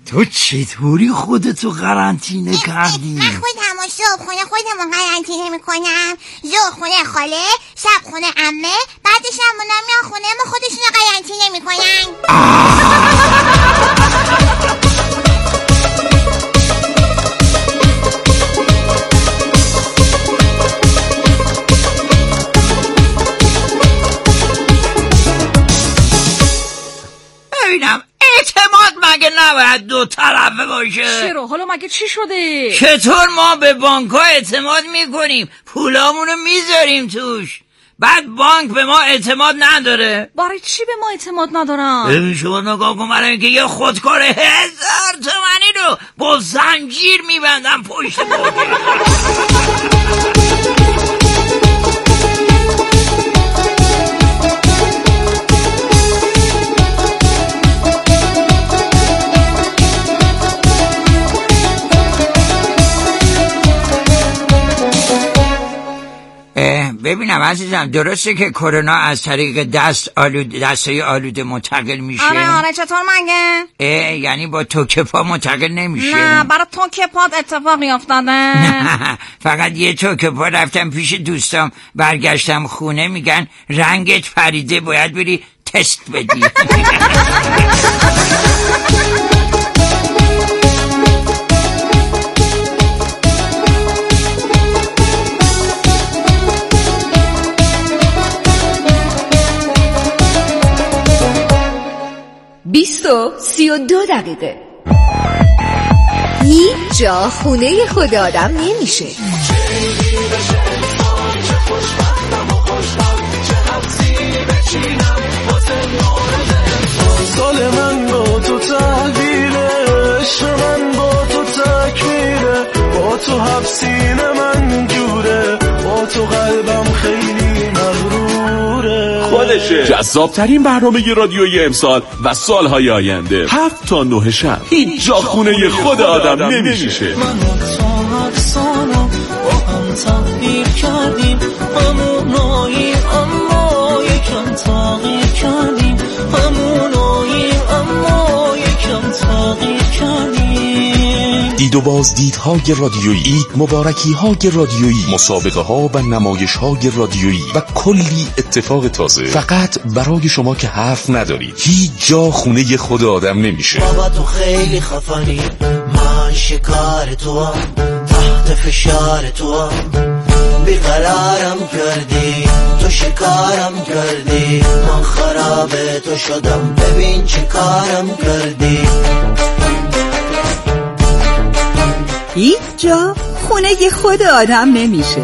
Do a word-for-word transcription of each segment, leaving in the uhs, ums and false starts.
تو چطوری خودتو قرنطینه کردی؟ من خودم و صبح خونه خودمو قرنطینه میکنم، ظهر خونه خاله، شب خونه عمه، بعدش هم اونا میان خونه ما خودشونو قرنطینه میکنن. ببینم اعتماد مگه نباید دو طرفه باشه؟ چرا؟ حالا مگه چی شده؟ چطور ما به بانک ها اعتماد میکنیم، پولامونو میذاریم توش، بعد بانک به ما اعتماد نداره؟ برای چی به ما اعتماد ندارن؟ ببین شما نگاه کن، برای اینکه یه خودکار هزار تومنی رو با زنجیر میبندن پشت بانک. ببینم عزیزم، درسته که کرونا از طریق دست آلود دستای آلوده منتقل میشه؟ آره آره. چطور مگه؟ یعنی با توک پا منتقل نمیشه؟ نه، برای توک پات اتفاقی افتاده؟ نه، فقط یه توک پا رفتم پیش دوستام، برگشتم خونه میگن رنگت پریده، باید بری تست بدی. بیست و سی و دو دقیقه. هیچ جا خونه خود آدم نمیشه. سال من با تو تحویله، عشق من با تو تکمیله، با تو حبسین من جوره، با تو قلبم خیلی مغروره. خودشه جذابترین برنامه رادیویی امسال و سالهای آینده. هفت تا نه شب هیچ جا خونه خود آدم نمیشه. من و تو افسانه با هم تغییر کردیم، هموناییم اما یکم تغییر کردیم، هموناییم اما یکم تغییر کردیم. دید و بازدیدهای رادیویی، عید مبارکی های رادیویی، مسابقه ها و نمایش های رادیویی و کلی اتفاق تازه فقط برای شما که حرف ندارید. هیچ جا خونه خود آدم نمیشه. بابا تو خیلی خفنی، من شکار تو هم، تحت فشار تو هم، بیقرارم کردی، تو شکارم کردی، من خراب تو شدم، ببین چه کارم کردی. هیچ جا خونه خود آدم نمیشه.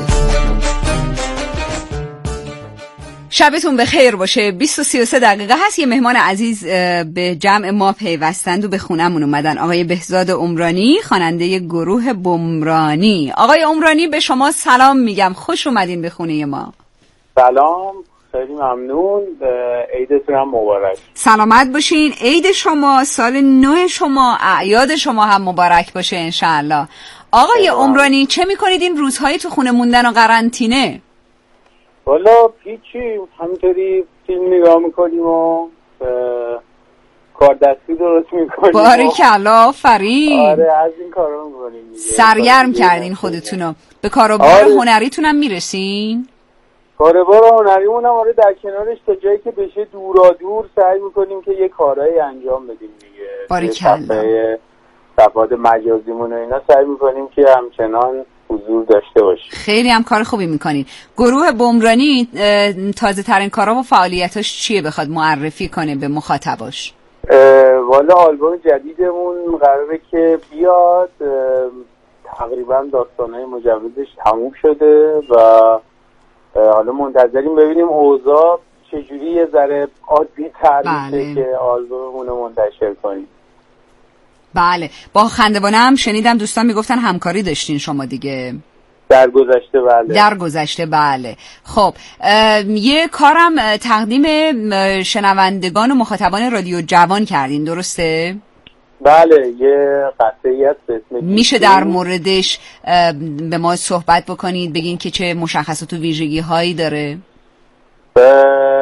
شبتون بخیر باشه. بیست و سی و سه دقیقه هست. یه مهمان عزیز به جمع ما پیوستند و به خونمون اومدن. آقای بهزاد عمرانی، خواننده گروه بمرانی. آقای عمرانی به شما سلام میگم، خوش اومدین به خونه ما. سلام، خیلی ممنون. عیدتون هم مبارک. سلامت باشین. عید شما، سال نو شما، اعیاد شما هم مبارک باشه انشاءالله. آقای عمرانی چه میکنید این روزهای تو خونه موندن و قرنطینه؟ والا هیچی، همینطوری فیلم نگاه میکنیم و کار دستی درست میکنیم. باریکلا، آفرین. آره از این کارا میکنیم. سرگرم کردین خودتونو. به کاروبار آره. هنریتون هم میرسین؟ کاروبار هنریمون هم آره در کنارش تا جایی که بشه دورا دور سعی میکنیم که یه کارایی انجام بدیم دیگه. باریکلا. صفحات مجازیمون و اینا سعی میکنیم که همچنان حضور داشته باشیم. خیلی هم کار خوبی میکنین. گروه بمرانی تازه ترین کارا و فعالیتاش چیه بخواد معرفی کنه به مخاطباش؟ والا آلبوم جدیدمون قراره که بیاد، تقریبا داستانهای مجوزش تموم شده و حالا منتظریم ببینیم اوضاع چجوری یه ذره عادی تر میشه که آلبوممون رو منتشر کنیم. بله، با خندوانه هم شنیدم دوستان میگفتن همکاری داشتین شما دیگه در گذشته. بله در گذشته بله. خب یه کارم تقدیم شنوندگان و مخاطبان رادیو جوان کردین، درسته؟ بله، یه قطعی هست اسم میشه در موردش به ما صحبت بکنید، بگین که چه مشخصات و ویژگی هایی داره؟ یه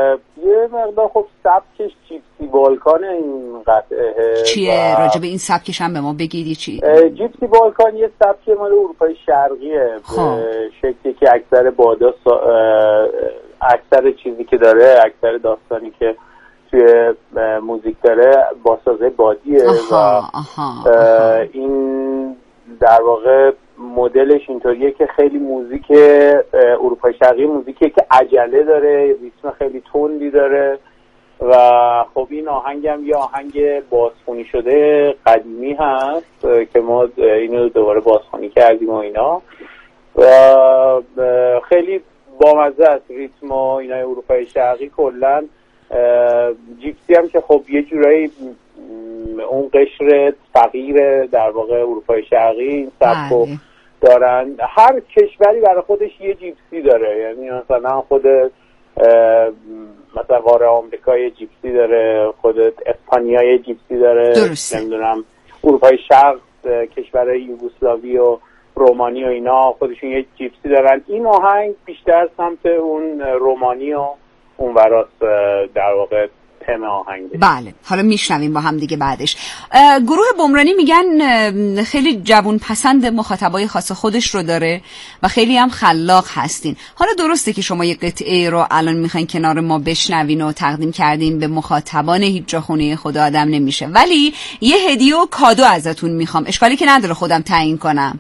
یه مقدار خب سبکش جیپسی بالکان این قطعه. چیه؟ راجع به این سبکش هم به ما بگید چی؟ جیپسی بالکان یه سبک مال اروپای شرقیه، شکلی که اکثر بادا سا... اکثر چیزی که داره، اکثر داستانی که توی موزیک داره با سازه بادیه. آها، و آها، آها. این در واقع مدلش اینطوریه که خیلی موزیک اروپای شرقی موزیکیه که عجله داره، ریتم خیلی تندی داره و خب این آهنگ هم یه آهنگ بازخونی شده قدیمی هست که ما اینو دوباره بازخونی کردیم و اینا و خیلی بامزه است. ریتم و اینای اروپای شرقی کلن. جیپسی هم که خب یه جورایی اون قشر فقیر در واقع اروپای شرقی این سبکو دارن. هر کشوری برای خودش یه جیپسی داره، یعنی مثلا خود مثلا قاره آمریکای جیپسی داره، خود اسپانیای جیپسی داره، نمیدونم اروپای شرق کشورهای یوگسلاوی و رومانی و اینا خودشون یه جیپسی دارن. این آهنگ بیشتر سمت اون رومانی و اون وراست در واقع تم آهنگ. بله، حالا میشنویم با هم دیگه بعدش. گروه بمرانی میگن خیلی جوون پسند مخاطبای خاص خودش رو داره و خیلی هم خلاق هستین. حالا درسته که شما یه قطعه رو الان میخواین کنار ما بشنوین و تقدیم کردین به مخاطبان هیچ جا خونه خدا آدم نمیشه، ولی یه هدیه و کادو ازتون میخوام. اشکالی که نداره خودم تعیین کنم.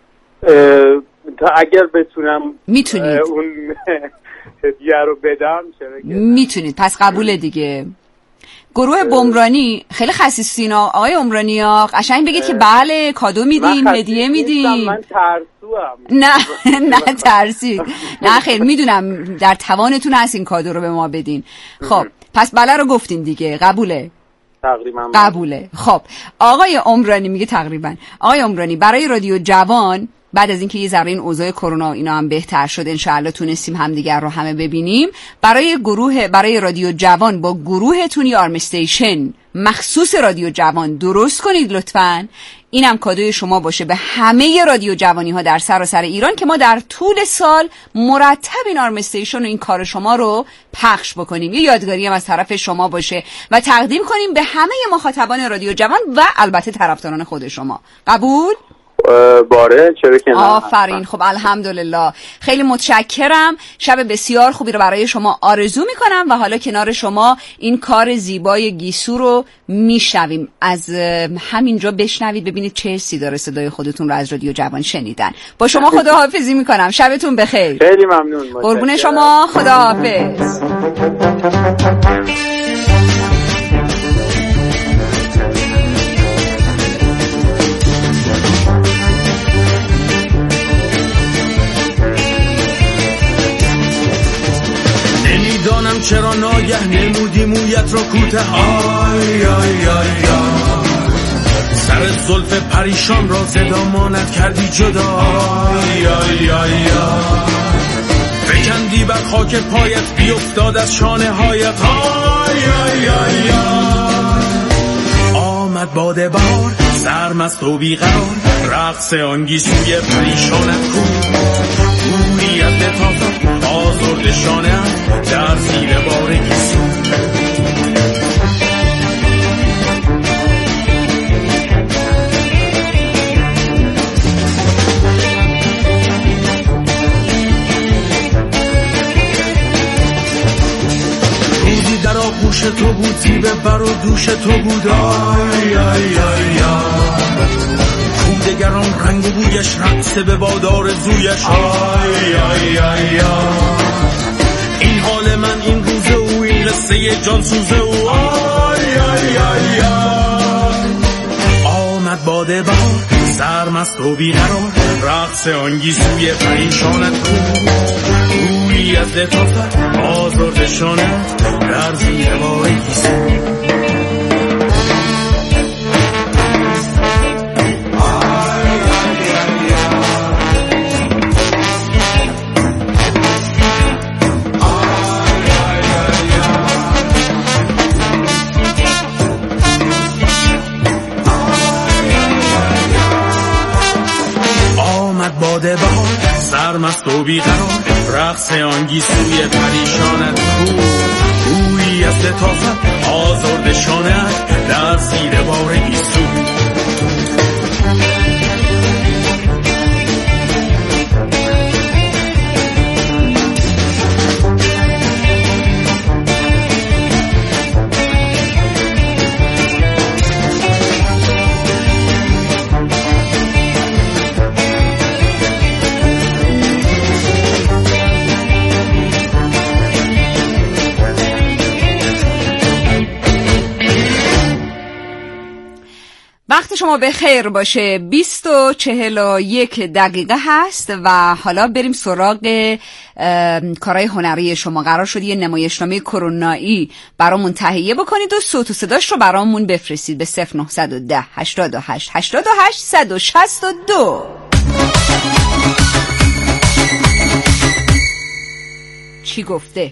تا اگر بتونم میتونید اون هدیه رو بدم. میتونید، پس قبول دیگه. گروه بمرانی خیلی خسیسین آقای عمرانی ها، قشنگ بگید که بله کادو میدیم، هدیه میدیم. من ترسوام. نه نه ترسید، نه خیر، میدونم در توانتون هست این کادو رو به ما بدین. خب پس بله رو گفتین دیگه، قبوله؟ تقریبا قبوله. خب آقای عمرانی میگه تقریبا. آقای عمرانی برای رادیو جوان بعد از اینکه یه ذره این اوضاع کرونا اینا هم بهتر شد انشاءالله تونستیم همدیگر رو همه ببینیم، برای گروه برای رادیو جوان با گروهتون یه آرم استیشن مخصوص رادیو جوان درست کنید لطفاً. اینم کادوی شما باشه به همه رادیو جوانی ها در سراسر ایران که ما در طول سال مرتب این آرم استیشن و این کار شما رو پخش بکنیم. یه یادگاری هم از طرف شما باشه و تقدیم کنیم به همه مخاطبان رادیو جوان و البته طرفداران خود شما. قبول؟ باره چرا که نه. آفرین. خب الحمدلله، خیلی متشکرم. شب بسیار خوبی رو برای شما آرزو میکنم و حالا کنار شما این کار زیبای گیسو رو میشنویم. از همینجا بشنوید ببینید چه حسی داره صدای خودتون رو از رادیو جوان شنیدن. با شما خداحافظی میکنم، شبتون بخیر. خیلی ممنون. قربون شما، خداحافظ. نمیدانم چرا ناگه نمودی مویت رو کوته. آی آی آی آی سر زلف پریشان را زدامانت کردی جدا. آی آی آی آی فکندی بر خاک پایت بیافتاد از شانه هایت. آی آی آی آی آمد باد بار سرمست و بیقرار، رقص آنگیسوی پریشانت کو. گوریت لطافت آزرد شانه در زیر بار گیسو. روزی در آغوش تو بود، زیبه بر و دوش تو بود. آی آی آی آی کودگران رنگ و بویش رقص به بادار زویش. آی آی آی آی این حال من این روزه و این قصه جان سوزه و. آی آی آی آی آمد باد بار سرمست و بیقرار، رقص آنگیسوی پریشانت کو. گویی از لطافت آزرد شانت در زیر بار گیسو. باده بار سرمست و بیقرار، رقص آنگیسوی پریشانت کو. تازه آزرد شانه در زیر بار ایسو. وقت شما به خیر باشه. بیست و چهل و یک دقیقه هست و حالا بریم سراغ کارهای هنری شما. قرار شد یه نمایشنامه کرونایی برامون تهیه بکنید و صوت و صداش رو برامون بفرستید به صفر نه یک صفر هشتاد و هشت هشتاد و هشت صد و شصت و دو. چی گفته؟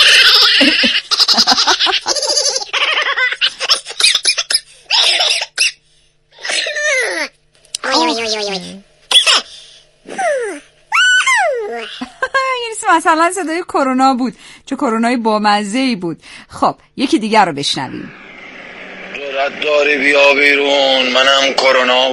مثلا صدای کرونا بود، چه کرونای بامزه‌ای بود. خب یکی دیگر رو بشنویم. دورت داری بیا بیرون، منم کرونا.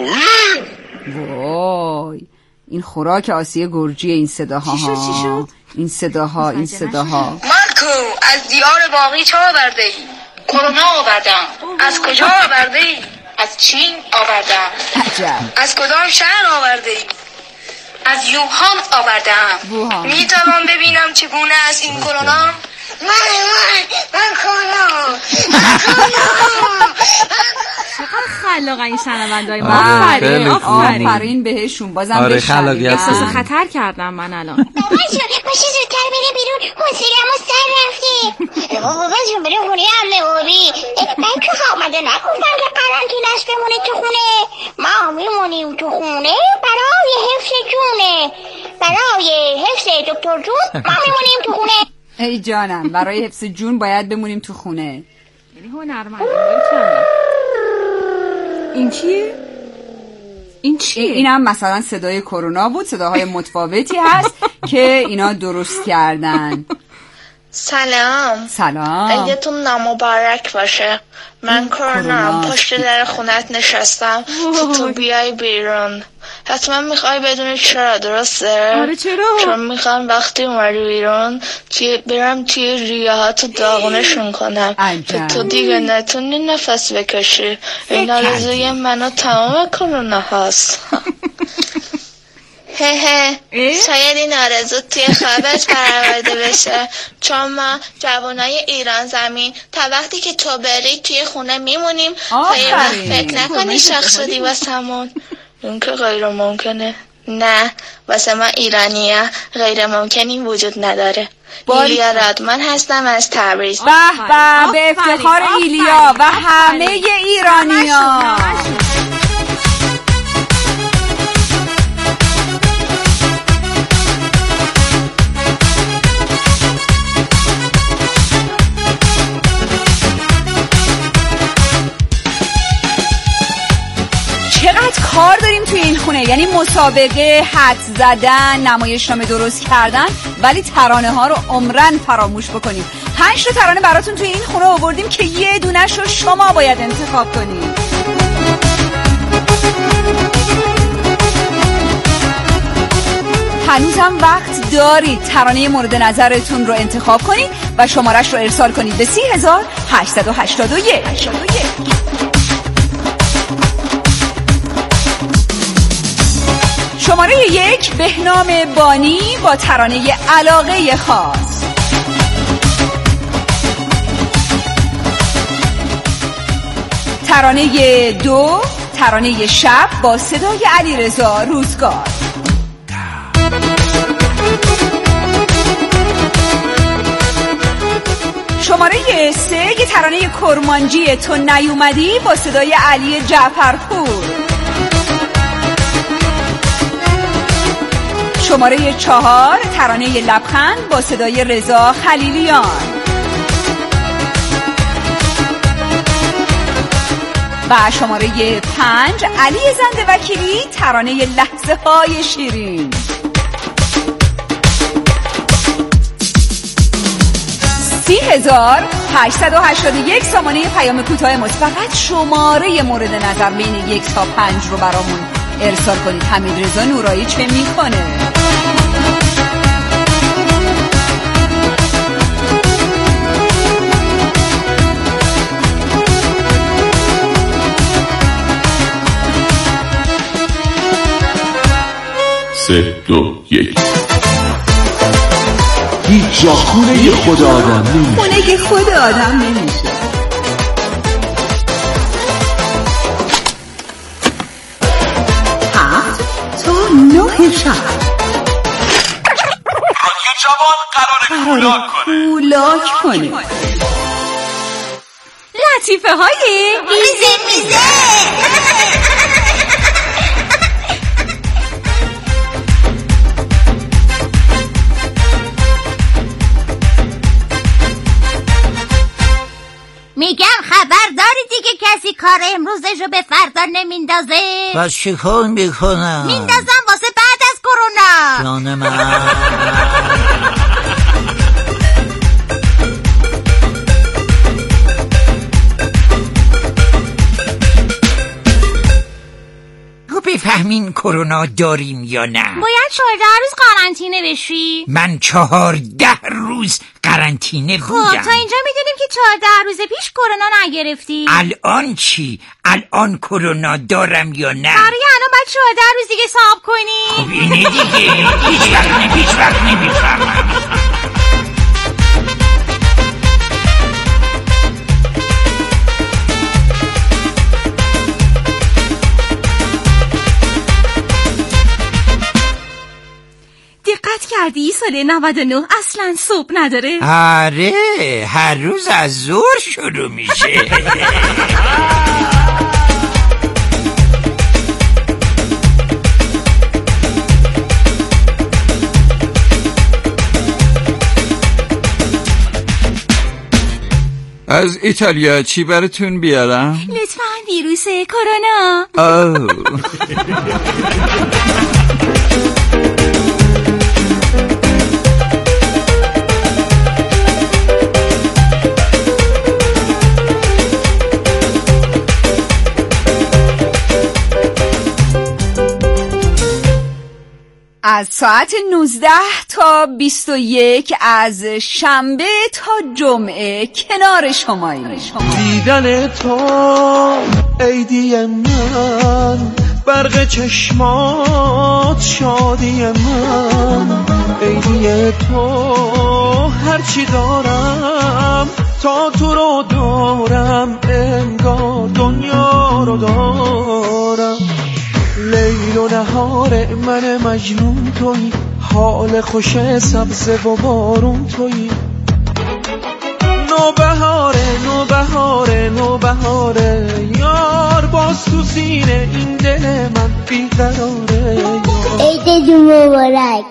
وای این خوراک آسیه گرجی این صداها. چی شد چی شد؟ این صداها این صداها. مالکو از دیار باقی چه آورده ای؟ کرونا آوردم. از کجا آورده ای؟ از چین آوردم. عجب. از کدام شهر آورده ای؟ از یوهان آوردم. می توان ببینم چگونه است این کرونا؟ من من من کرونا من کرونا. چقدر خلاقن این شنونده‌های ما. آفرین آفرین بهشون. بازم آره بشنوید. احساس خطر کردم من الان. بابا باشه زودتر بره بیرون، حوصله‌مو سر رفته. بابا بابا بره خونه عمه اوری. من که آمده نگفتم که قرنطینه است بمونید تو خونه. ما میمونیم تو خونه برای حفظ جونه، برای حفظ دکتر جون ما میمونیم تو خونه. ای جانم برای حفظ جون باید بمونیم تو خونه. یعنی هنرمند این چیه؟ این چیه؟ این هم مثلا صدای کرونا بود. صداهای متفاوتی هست که اینا درست کردن. سلام. سلام. عیدتون نامبارک باشه. من کرونا پشت در خونت نشستم که تو بیای بیرون. حتما میخوای بدونی چرا، درسته؟ آره چرا؟ چون میخوام وقتی اومدی بیرون توی برم توی ریاهاتو داغونشون کنم که تو دیگه نتونی نفس بکشی. این آرزوی منو تمام کرونا هست. هه هه شاید این آرزو توی خوابت برآورده بشه، چون ما جوانای ایران زمین تا وقتی که تو بری توی خونه میمونیم تا یه وقت فکر نکنی شخ شدی واسمون. این که غیر ممکنه. نه واسه ما ایرانیه غیر ممکنی وجود نداره. ایلیا رادمان هستم از تبریز. به به به افتخار ایلیا و همه ایرانیان. چقدر کار داریم توی این خونه، یعنی مسابقه، حدس زدن، نمایشنامه درست کردن، ولی ترانه ها رو عمرن فراموش بکنیم. پنج تا ترانه براتون توی این خونه آوردیم که یه دونش رو شما باید انتخاب کنید. هنوزم وقت دارید ترانه مورد نظرتون رو انتخاب کنید و شمارش رو ارسال کنید به سی هزار هشتصد و هشتاد و یک. شماره یک بهنام بانی با ترانه علاقه خاص. ترانه دو ترانه شب با صدای علیرضا روزگار. شماره سه یه ترانه کرمانجی تو نیومدی با صدای علی جعفرپور. شماره چهار ترانه لبخند با صدای رضا خلیلیان. و شماره پنج علی زنده وکیلی ترانه لحظه های شیرین. سی هزار هشت هشت یک سامانه پیام کوتاه ماست. فقط شماره مورد نظر بین یک تا پنج رو برامون ارسال کنید. حمید رضا نورایی چه میکنه؟ سه دو یک. هیچ جا خونه خود آدم نمیشه. خونه خود آدم نمیشه. هفت تا نه شب رادیو جوان قراره کولاک کنه. کولاک کنه. لطیفه های میزه میزه. میگم خبر داری دیگه کسی کار امروزش رو به فردا نمیندازه؟ بس چی کار میکنم؟ میندازم واسه بعد از کرونا. جان من بفهمین کرونا داریم یا نه. باید چهارده روز قرنطینه بشی. من چهارده روز قرنطینه بودم. خب تا اینجا میدونیم که چهارده روز پیش کرونا نگرفتی. الان چی؟ الان کرونا دارم یا نه؟ برای الان باید چهارده روز دیگه صبر کنی. خب اینه دیگه. هیچ وقت نمی هیچ وقت نمیفهمم. دقت کردی سال نود و نه اصلا صبح نداره؟ آره هر روز از ظهر شروع میشه. از ایتالیا چی براتون بیارم؟ لطفاً ویروس کرونا. آه. از ساعت نوزده تا بیست و یک از شنبه تا جمعه کنار شمایی. دیدن تو عیدی من، برق چشمات شادی من، عیدی تو هرچی دارم تا تو رو دارم، انگار دنیا رو دارم. لیل و نهار من مجنون تویی، حال خوش سبز و بارون تویی. نو بهاره نو بهاره نو بهاره یار، باز تو سینه این دل من بیقراره. عید مبارک.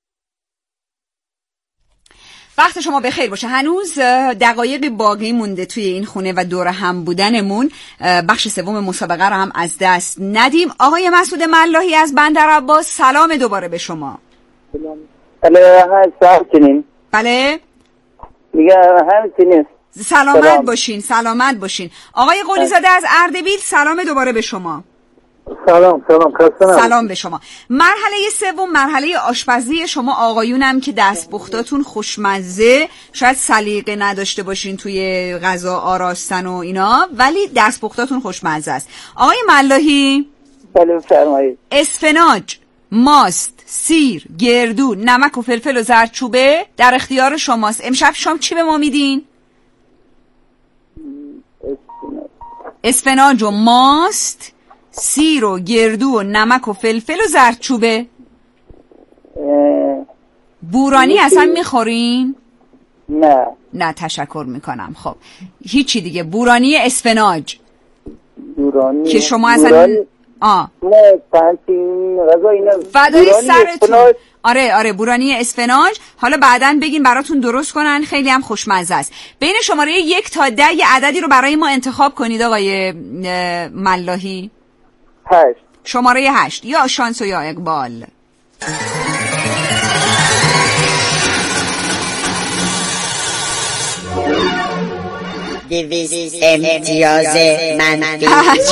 وقت شما بخیر باشه. هنوز دقایقی باقی مونده توی این خونه و دور هم بودنمون. بخش سوم مسابقه رو هم از دست ندیم. آقای مسعود ملاحی از بندر عباس، سلام دوباره به شما. بله همچنین. بله میگه همچنین. سلامت سلام. باشین سلامت باشین. آقای قلی زاده از اردبیل، سلام دوباره به شما. سلام سلام خستم. سلام به شما. مرحله سوم مرحله آشپزی شما آقایونم که دستپختاتون خوشمزه، شاید سلیقه نداشته باشین توی غذا آراستن و اینا، ولی دستپختاتون خوشمزه است. آقای ملاحی بله فرمایید. اسفناج، ماست، سیر، گردو، نمک و فلفل و زردچوبه در اختیار شماست. امشب شام چی به ما میدین؟ اسفناج و ماست، سیر و گردو و نمک و فلفل و زردچوبه. بورانی اصلا میخورین؟ نه نه تشکر میکنم. خب هیچی دیگه. بورانی اسفناج بورانی که شما اصلا بورانی... آه نه پنتین غذا اینا فدای سرتون. آره آره بورانی اسفناج. حالا بعداً بگین براتون درست کنن، خیلی هم خوشمزه است. بین شماره یک تا ده یه عددی رو برای ما انتخاب کنید آقای ملاحی. هشت. شماره هشت، یا شانس و یا اقبال. دویست امتیاز منفی.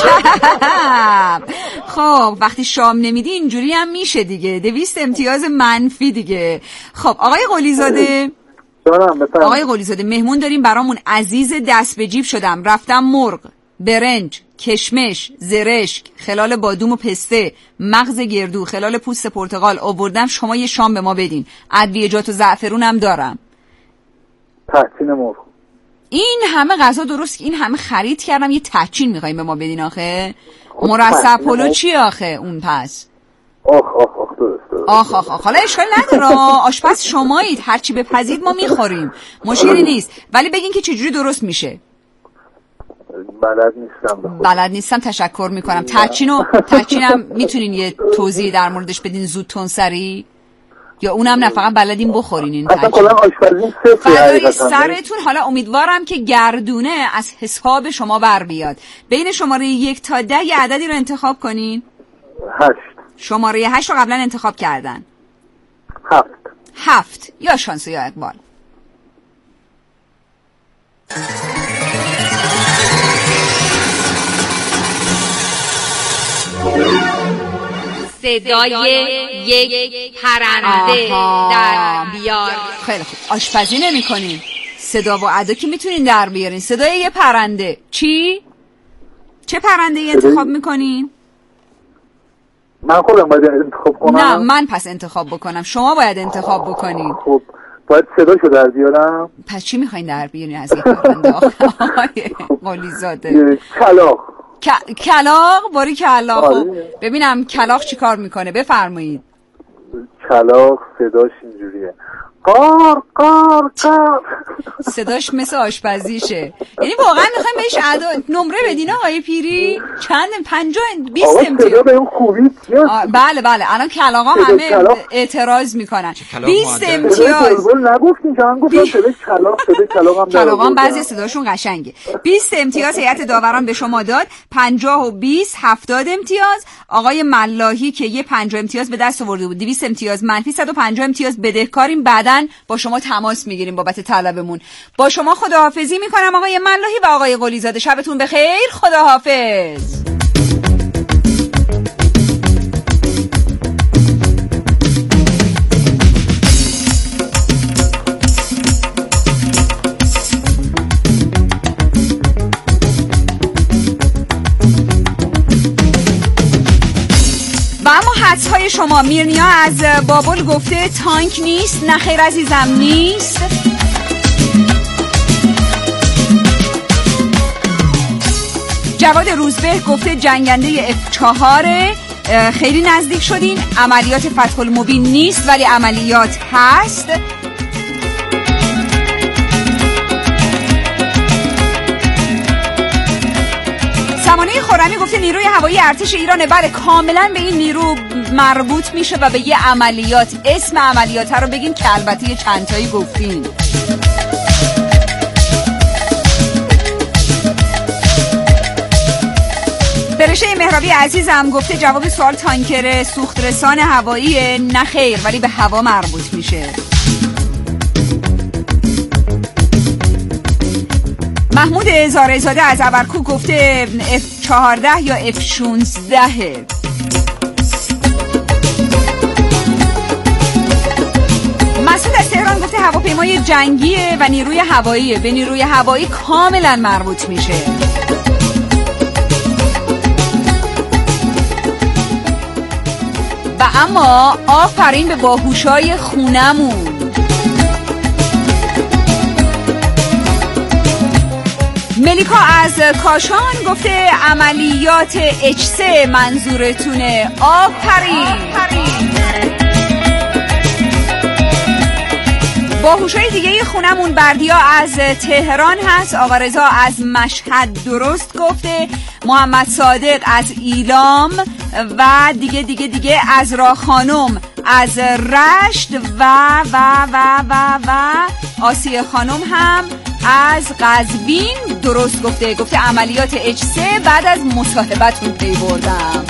خب وقتی شام نمیدی اینجوری هم میشه دیگه، دویست امتیاز منفی دیگه. خب آقای قلیزاده، آقای قلیزاده مهمون داریم برامون عزیز، دست به جیب شدم، رفتم مرغ، برنج، کشمش، زرشک، خلال بادوم و پسته، مغز گردو، خلال پوست پرتقال آوردم، شما یه شام به ما بدین. ادویه‌جات و زعفرون هم دارم. تحسین مرغ. این همه غذا درست، این همه خرید کردم، یه تحچین میخوایم به ما بدین آخه؟ مرصع پلو چی آخه اون پس؟ آخ آخ آخ درست. آخ آخ آخ حالا اشکال نداره، آشپز شمایید، هرچی بپزید ما میخوریم، مشکلی نیست، ولی بگین که چجوری درست میشه. بلد نیستم. بلد نیستم، تشکر میکنم. تحچینو تحچینم میتونین یه توضیح در موردش بدین زود تونسری؟ یا اونم نه فقط بلدین بخورین این اصلا کلا آشپزی صفر سرتون. حالا امیدوارم که گردونه از حساب شما بر بیاد. بین شماره یک تا ده یه عددی رو انتخاب کنین. هشت. شماره هشت رو قبلا انتخاب کردن. هفت. هفت. یا شانس یا اقبال. صدای یک پرنده در بیار. خیلی خوب، آشپزی نمی کنین، صدا و ادا که میتونین در بیارین. صدای یه پرنده. چی؟ چه پرنده ای انتخاب میکنین؟ من خودم باید انتخاب کنم؟ نه من پس انتخاب بکنم، شما باید انتخاب بکنین. خب باید صداشو در بیارم؟ پس چی میخواین در بیارین از این پرنده آقای قلیزاده؟ کلاغ. ک- کلاغ؟ باری کلاغ. ببینم کلاغ چی کار میکنه، بفرمایید. کلاغ صداش اینجوریه، قار قار قار. صداش مثل آشپزیشه. یعنی واقعا میخوایم بهش ادا نمره بدین آقای پیری؟ چند؟ پنجاه بیست امتیاز. صدا به اون خوبی بله بله الان کلاغا همه کلاغ اعتراض میکنن. بیست امتیاز. نگفتین که من گفتم صدای کلاغ، صدای کلاغ هم کلاغا بعضی صداشون قشنگه. بیست امتیاز هیئت داوران به شما داد. پنجاه و بیست هفتاد امتیاز. آقای ملاحی که یه پنجاه امتیاز به دست آورده بود، دویست امتیاز منفی، صد و پنجاه امتیاز بدهکاریم. بعداً با شما تماس میگیریم بابت طلبمون. با شما خداحافظی میکنم آقای ملاحی و آقای قلیزاده. شبتون بخیر. خداحافظ. و اما حدس‌های شما. میرنیا از بابل گفته تانک نیست. نه خیر عزیزم نیست. جواد روزبه گفته جنگنده اف چهار. خیلی نزدیک شدین. عملیات فتح المبین نیست ولی عملیات هست. سمانه خرمی گفته نیروی هوایی ارتش ایرانه. بله کاملا به این نیرو مربوط میشه و به یه عملیات. اسم عملیات رو بگین که البته یه چند تایی گفتین. برشه مهرابی عزیزم گفته جواب سوال تانکر سوخت رسان هوایی. نه خیر ولی به هوا مربوط میشه. محمود زارعزاده از ابرکو گفته اف چهارده یا اف شانزده. مسعود از تهران گفته هواپیمای جنگیه و نیروی هواییه. به نیروی هوایی کاملا مربوط میشه. و اما آفرین به باهوشای خونمون. ملیکا از کاشان گفته عملیات اچ سه منظورتونه. آفرین. باهوشای دیگه خونمون بردیا از تهران هست. آقا رضا از مشهد درست گفته. محمد صادق از ایلام و دیگه دیگه دیگه از را خانم از رشت و و و و و آسیه خانم هم از قزوین درست گفته. گفته عملیات اچ سه بعد از مصاحبتون پی بردم.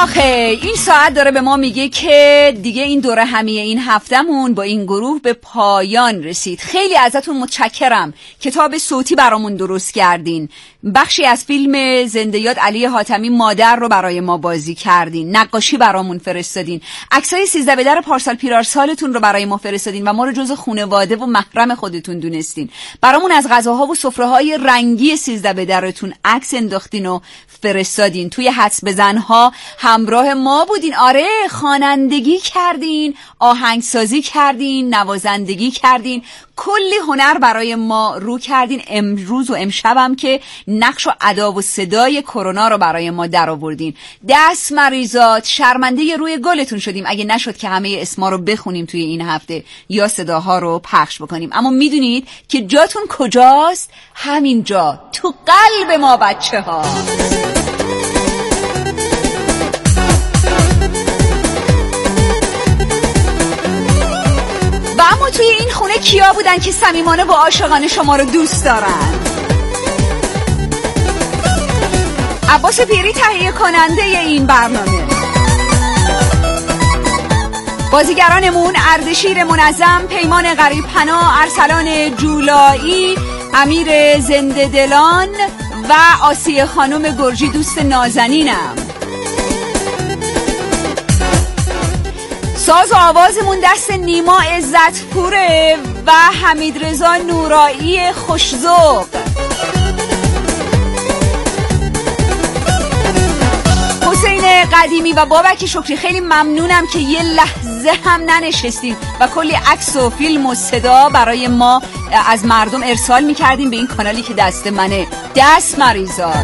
آخه این ساعت داره به ما میگه که دیگه این دوره همیه این هفتمون با این گروه به پایان رسید. خیلی ازتون متشکرم. کتاب صوتی برامون درست کردین، بخشی از فیلم زنده یاد علی حاتمی مادر رو برای ما بازی کردین، نقاشی برامون فرستادین، عکسای سیزده به در پارسال پیرارسالتون رو برای ما فرستادین و ما رو جز خانواده و محرم خودتون دونستین. برامون از غذاها و سفره‌های رنگی سیزده به درتون عکس انداختین و فرستادین. توی حدس بزنها همراه ما بودین. آره، خوانندگی کردین، آهنگسازی کردین، نوازندگی کردین، کلی هنر برای ما رو کردین. امروز و امشبم که نقش و ادا و صدای کرونا رو برای ما در آوردین. دست مریضات، شرمنده روی گلتون شدیم اگه نشد که همه اسما رو بخونیم توی این هفته یا صداها رو پخش بکنیم. اما میدونید که جاتون کجاست؟ همین جا، تو قلب ما بچه ها. و اما توی این خونه کیا بودن که صمیمانه و عاشقانه شما رو دوست دارن؟ عباس پیری تهیه کننده این برنامه، بازیگرانمون اردشیر منظم، پیمان غریب پناه، ارسلان جولایی، امیر زنده دلان و آسیه خانم گرجی دوست نازنینم. ساز و آوازمون دست نیما عزتپوره و حمید رضا نورایی خوشذوق. حسین قدیمی و بابک شکری، خیلی ممنونم که یه لحظه هم ننشستین و کلی عکس و فیلم و صدا برای ما از مردم ارسال میکردین به این کانالی که دست منه. دست مریضات.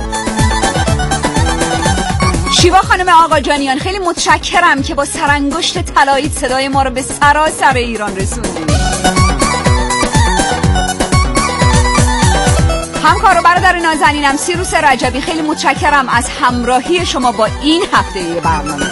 شیوا خانم آقا جانیان، خیلی متشکرم که با سرانگشت طلایی صدای ما رو به سراسر ایران رسوندید. همکار و برادر نازنینم سیروس رجبی، خیلی متشکرم از همراهی شما با این هفته برنامه.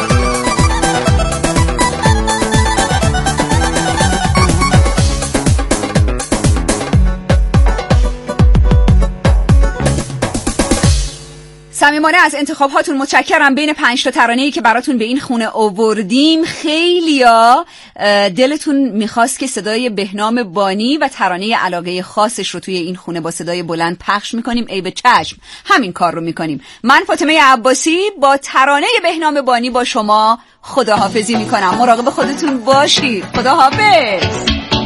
صمیمانه از انتخاب هاتون متشکرم. بین پنج تا ترانه‌ای که براتون به این خونه آوردیم، خیلیا دلتون میخواست که صدای بهنام بانی و ترانه علاقه خاصش رو توی این خونه با صدای بلند پخش میکنیم. ای به چشم، همین کار رو میکنیم. من فاطمه عباسی با ترانه بهنام بانی با شما خداحافظی میکنم. مراقب خودتون باشید. خداحافظ.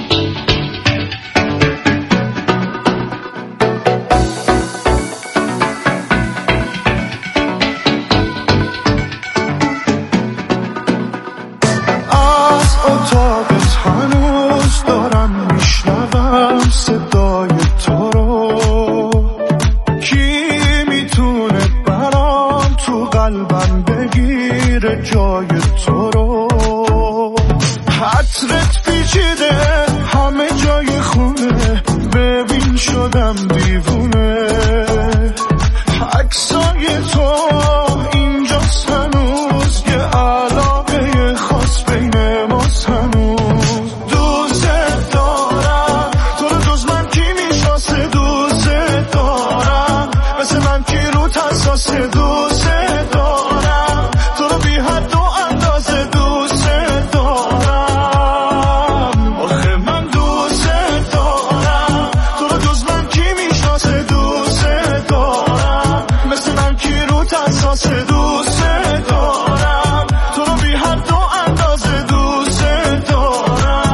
صدای تو رو کی میتونه برام تو قلبم بگیره جای تو رو؟ حطرت پیچیده همه جای خونه، ببین شدم دیوونه. عکسای تو اینجاست هنوز، یه علاقه خاص بین ماست هنوز. دوست دارم تو رو بی حد و اندازه، دوست دارم. آخه من دوست دارم تو رو، جز من کی میشناسه؟ دوست دارم مثل من کی رو تحساسه؟ دوست دارم تو رو بی حد و اندازه، دوست دارم.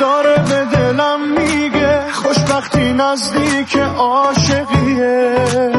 نزدیک عاشقیه،